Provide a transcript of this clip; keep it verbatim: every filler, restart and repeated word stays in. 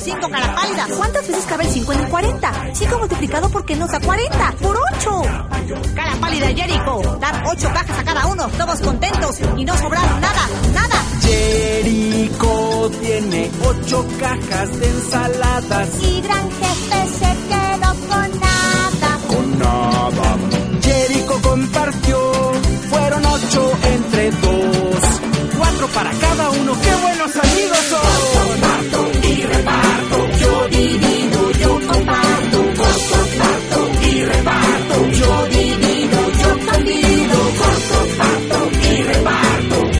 cinco, cara pálida. ¿Cuántas veces cabe el cinco en el cuarenta? cinco multiplicado por qué nos da cuarenta. ¡Por ocho! Cara pálida, Jericho. Dar ocho cajas a cada uno, todos contentos y no sobraron nada, nada. Jericho tiene ocho cajas de ensaladas. Y gran jefe